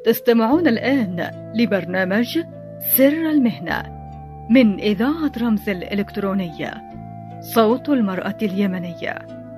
تستمعون الآن لبرنامج سر المهنة من إذاعة رمز الإلكترونية، صوت المرأة اليمنية.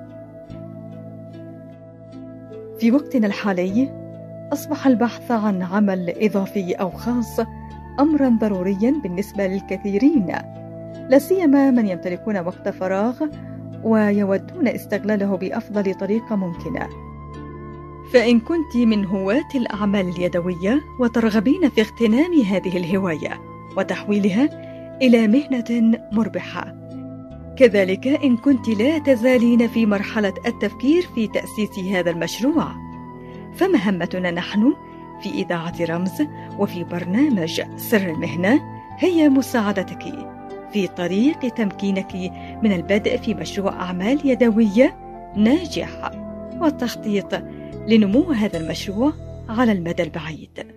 في وقتنا الحالي أصبح البحث عن عمل إضافي أو خاص أمرا ضروريا بالنسبة للكثيرين، لا سيما من يمتلكون وقت فراغ ويودون استغلاله بأفضل طريقة ممكنة. فإن كنت من هواة الأعمال اليدوية وترغبين في اغتنام هذه الهواية وتحويلها إلى مهنة مربحة، كذلك إن كنت لا تزالين في مرحلة التفكير في تأسيس هذا المشروع، فمهمتنا نحن في إذاعة رمز وفي برنامج سر المهنة هي مساعدتك في طريق تمكينك من البدء في مشروع أعمال يدوية ناجح والتخطيط لنمو هذا المشروع على المدى البعيد.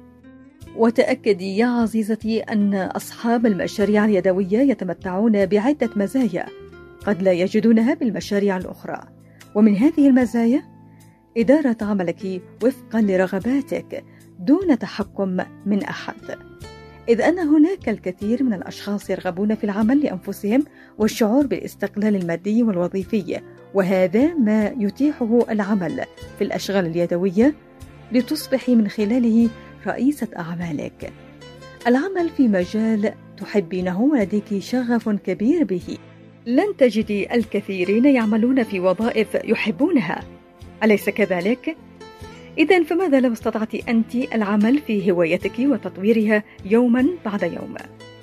وتأكدي يا عزيزتي أن أصحاب المشاريع اليدوية يتمتعون بعدة مزايا قد لا يجدونها بالمشاريع الأخرى، ومن هذه المزايا إدارة عملك وفقا لرغباتك دون تحكم من أحد، إذ أن هناك الكثير من الأشخاص يرغبون في العمل لأنفسهم والشعور بالاستقلال المادي والوظيفي، وهذا ما يتيحه العمل في الأشغال اليدوية لتصبحي من خلاله رئيسة أعمالك. العمل في مجال تحبينه ولديك شغف كبير به، لن تجدي الكثيرين يعملون في وظائف يحبونها، أليس كذلك؟ إذن فماذا لو استطعت أنت العمل في هوايتك وتطويرها يوما بعد يوم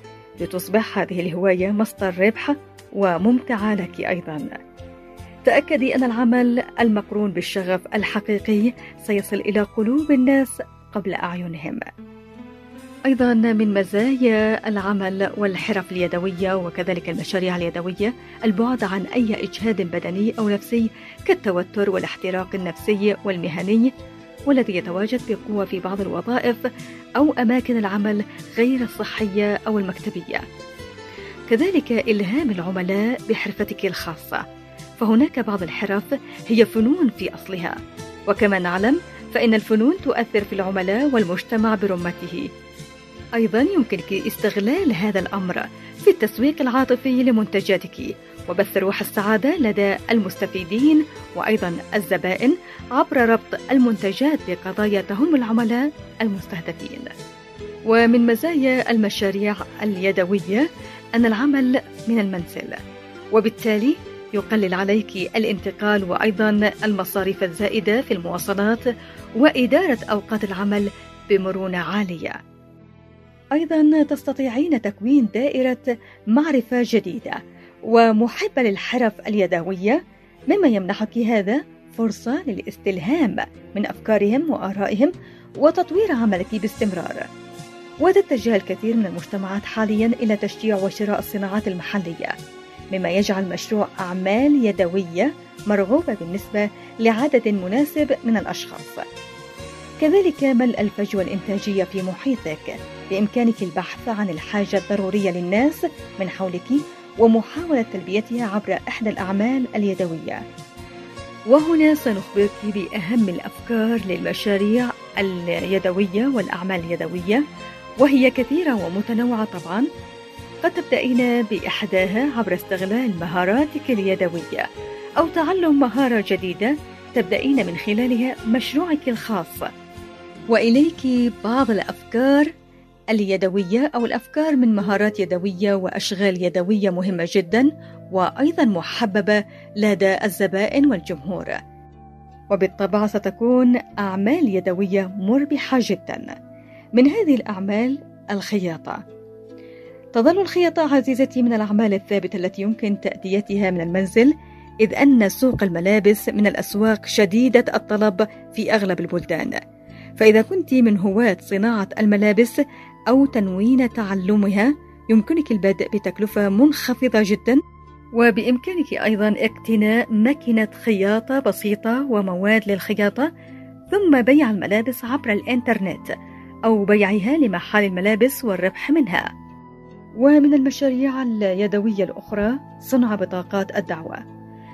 لتصبح هذه الهواية مصدر ربح وممتعة لك أيضا؟ تأكدي أن العمل المقرون بالشغف الحقيقي سيصل إلى قلوب الناس قبل أعينهم. أيضا من مزايا العمل والحرف اليدوية وكذلك المشاريع اليدوية البعد عن أي إجهاد بدني أو نفسي كالتوتر والاحتراق النفسي والمهني والذي يتواجد بقوة في بعض الوظائف أو أماكن العمل غير الصحية أو المكتبية. كذلك إلهام العملاء بحرفتك الخاصة، فهناك بعض الحرف هي فنون في أصلها، وكما نعلم فإن الفنون تؤثر في العملاء والمجتمع برمته. أيضا يمكنك استغلال هذا الأمر في التسويق العاطفي لمنتجاتك وبث روح السعادة لدى المستفيدين وأيضا الزبائن عبر ربط المنتجات بقضايا تهم العملاء المستهدفين. ومن مزايا المشاريع اليدوية أن العمل من المنزل، وبالتالي يقلل عليك الانتقال وأيضا المصاريف الزائدة في المواصلات وإدارة أوقات العمل بمرونة عالية. أيضا تستطيعين تكوين دائرة معرفة جديدة ومحبة للحرف اليدوية، مما يمنحك هذا فرصة للاستلهام من أفكارهم وآرائهم وتطوير عملك باستمرار. وتتجه الكثير من المجتمعات حاليا إلى تشجيع وشراء الصناعات المحلية، مما يجعل مشروع أعمال يدوية مرغوبة بالنسبة لعدد مناسب من الأشخاص. كذلك ملء الفجوة الإنتاجية في محيطك، بإمكانك البحث عن الحاجة الضرورية للناس من حولك ومحاولة تلبيتها عبر إحدى الأعمال اليدوية. وهنا سنخبرك بأهم الأفكار للمشاريع اليدوية والأعمال اليدوية، وهي كثيرة ومتنوعة طبعا. قد تبدأين بإحداها عبر استغلال مهاراتك اليدوية أو تعلم مهارة جديدة تبدأين من خلالها مشروعك الخاص. وإليك بعض الأفكار اليدوية أو الأفكار من مهارات يدوية وأشغال يدوية مهمة جدا وأيضا محببة لدى الزبائن والجمهور، وبالطبع ستكون أعمال يدوية مربحة جدا. من هذه الأعمال الخياطة. تظل الخياطة عزيزتي من الأعمال الثابتة التي يمكن تأديتها من المنزل، إذ أن سوق الملابس من الأسواق شديدة الطلب في أغلب البلدان، فإذا كنت من هواة صناعة الملابس أو تنوين تعلمها يمكنك البدء بتكلفة منخفضة جدا، وبإمكانك أيضا اقتناء ماكينة خياطة بسيطة ومواد للخياطة، ثم بيع الملابس عبر الإنترنت أو بيعها لمحال الملابس والربح منها. ومن المشاريع اليدوية الأخرى صنع بطاقات الدعوة،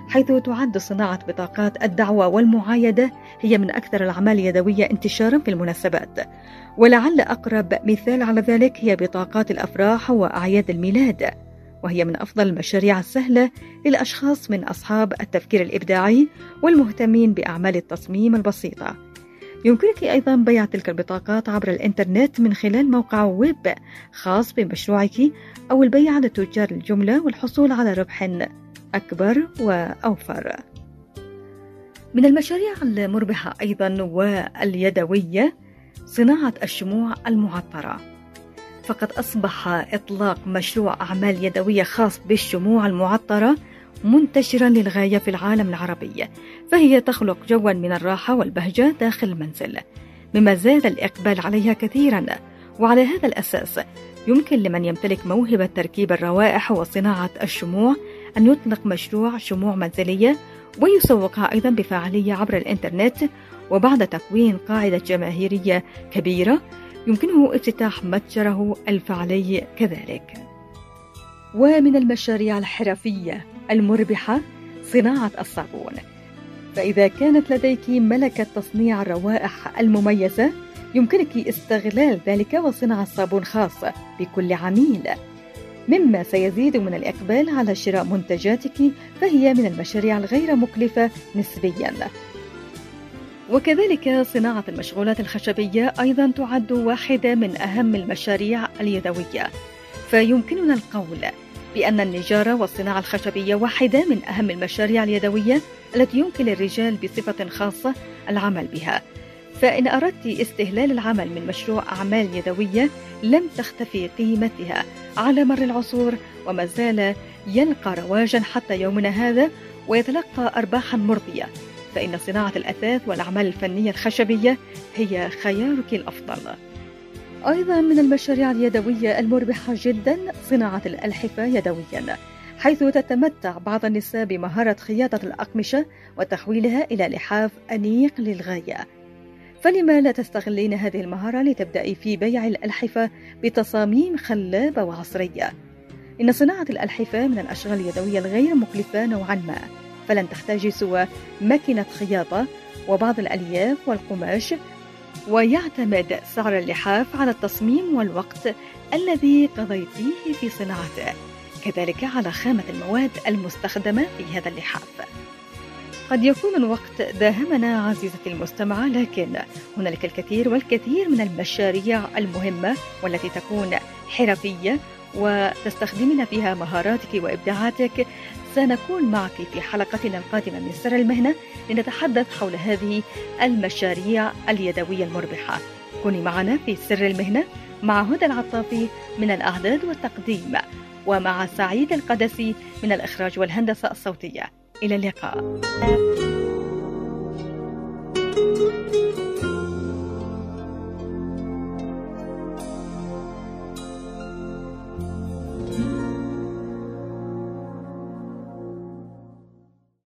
حيث تعد صناعة بطاقات الدعوة والمعايدة هي من أكثر الأعمال اليدوية انتشارا في المناسبات. ولعل أقرب مثال على ذلك هي بطاقات الأفراح وأعياد الميلاد، وهي من أفضل المشاريع السهلة للأشخاص من أصحاب التفكير الإبداعي والمهتمين بأعمال التصميم البسيطة. يمكنك أيضا بيع تلك البطاقات عبر الإنترنت من خلال موقع ويب خاص بمشروعك، أو البيع على تجار الجملة والحصول على ربح أكبر وأوفر. من المشاريع المربحة أيضا واليدوية صناعة الشموع المعطرة، فقد أصبح إطلاق مشروع أعمال يدوية خاص بالشموع المعطرة منتشرا للغاية في العالم العربي، فهي تخلق جوا من الراحة والبهجة داخل المنزل، مما زاد الإقبال عليها كثيرا. وعلى هذا الأساس يمكن لمن يمتلك موهبة تركيب الروائح وصناعة الشموع أن يطلق مشروع شموع منزلية ويسوقها أيضا بفاعلية عبر الإنترنت، وبعد تكوين قاعدة جماهيرية كبيرة يمكنه افتتاح متجره الفعلي كذلك. ومن المشاريع الحرفية المربحة صناعة الصابون، فإذا كانت لديك ملكة تصنيع الروائح المميزة يمكنك استغلال ذلك وصنع صابون خاص بكل عميل، مما سيزيد من الإقبال على شراء منتجاتك، فهي من المشاريع الغير مكلفة نسبياً. وكذلك صناعة المشغولات الخشبية أيضا تعد واحدة من أهم المشاريع اليدوية، فيمكننا القول بأن النجارة والصناعة الخشبية واحدة من أهم المشاريع اليدوية التي يمكن للرجال بصفة خاصة العمل بها. فإن أردت استهلال العمل من مشروع أعمال يدوية لم تختفي قيمتها على مر العصور، وما زال يلقى رواجا حتى يومنا هذا ويتلقى أرباحا مرضية، فإن صناعة الأثاث والأعمال الفنية الخشبية هي خيارك الأفضل. أيضا من المشاريع اليدوية المربحة جدا صناعة الألحفة يدويا، حيث تتمتع بعض النساء بمهارة خياطة الأقمشة وتحويلها إلى لحاف أنيق للغاية. فلما لا تستغلين هذه المهارة لتبدأي في بيع الألحفة بتصاميم خلابة وعصرية؟ إن صناعة الألحفة من الأشغال اليدوية الغير مكلفة نوعا ما، فلن تحتاج سوى ماكينة خياطة وبعض الألياف والقماش، ويعتمد سعر اللحاف على التصميم والوقت الذي قضيتيه في صناعته، كذلك على خامة المواد المستخدمة في هذا اللحاف. قد يكون الوقت داهمنا عزيزتي المستمعة، لكن هنالك الكثير والكثير من المشاريع المهمة والتي تكون حرفية وتستخدمين فيها مهاراتك وإبداعاتك. سنكون معك في حلقتنا القادمة من سر المهنة لنتحدث حول هذه المشاريع اليدوية المربحة. كوني معنا في سر المهنة مع هدى العطافي من الإعداد والتقديم، ومع سعيد القدسي من الإخراج والهندسة الصوتية. إلى اللقاء.